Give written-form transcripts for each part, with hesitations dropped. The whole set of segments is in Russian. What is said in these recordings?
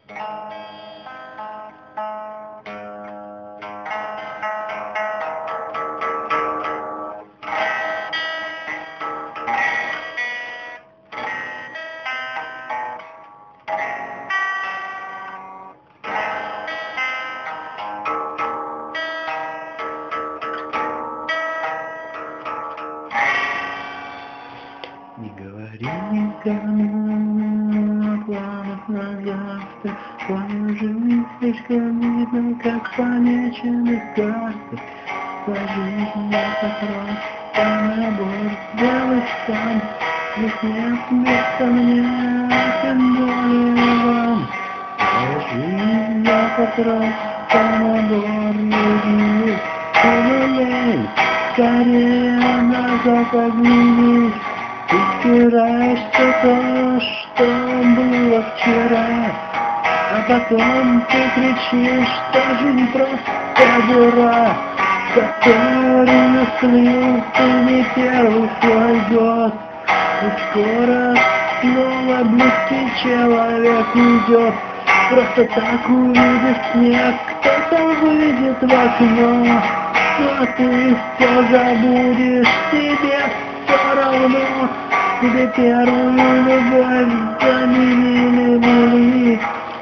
Не говори никому о планах на завтра. Твою жизнь слишком видно, как помеченных картах. Твоя жизнь это просто набор белых сам. Здесь нет места мне, тем более вам. Твоя жизнь это просто набор людей. Лень, скорее назад оглянись. Ты стираешься то, что было вчера, а потом ты кричишь, что жизнь просто дыра, которую слил ты не первый свой год. И скоро снова близкий человек уйдет, просто так увидит снег, кто-то выйдет в окно, но ты все забудешь, тебе все равно. Тебе первую любовь заменили были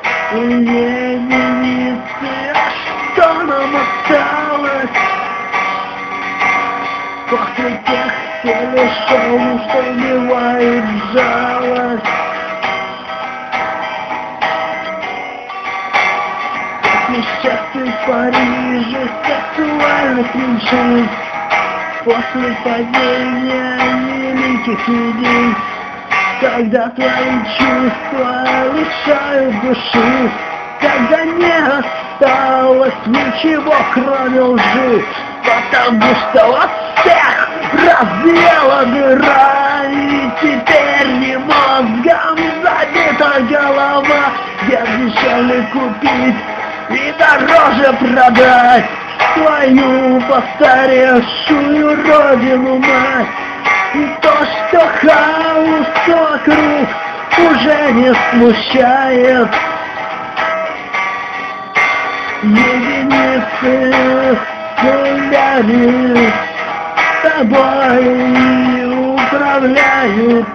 единицы, а что нам осталось после тех телешоу, что убивают жалость? Несчастный в Париже, сексуальных меньшинств, после падения великих людей, когда твои чувства лишают души, когда не осталось ничего, кроме лжи, потому что вот всех разъела дыра, и теперь не мозгом забита голова, где дешевле купить и дороже продать твою постаревшую родину, мать. И то, что хаос вокруг уже не смущает, единицы гуляли тобой и управляют,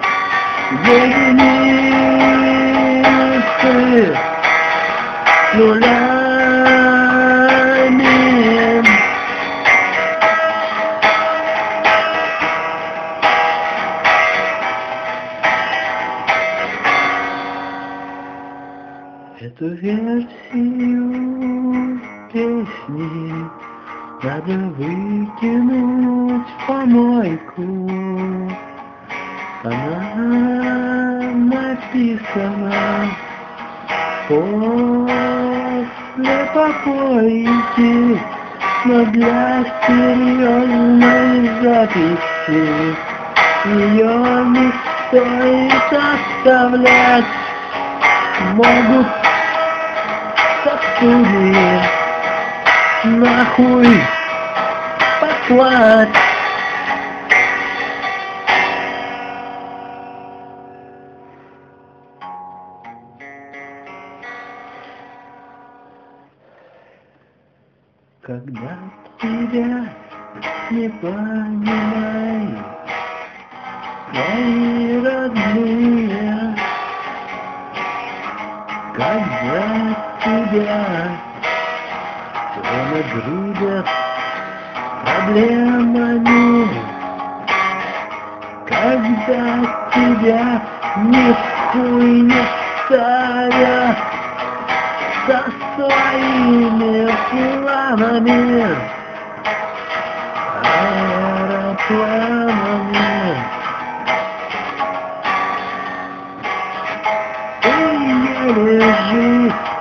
единицы нулями. Эту версию песни надо выкинуть в помойку. Она написана после попойки, но для серьезной записи ее не стоит оставлять. Могут сосуды нахуй послать. Когда тебя не понимают твои родные, когда тебя все нагрузят проблемами, когда тебя ни в хуй не ставят со своими планами, аэропланами. Ты еле жив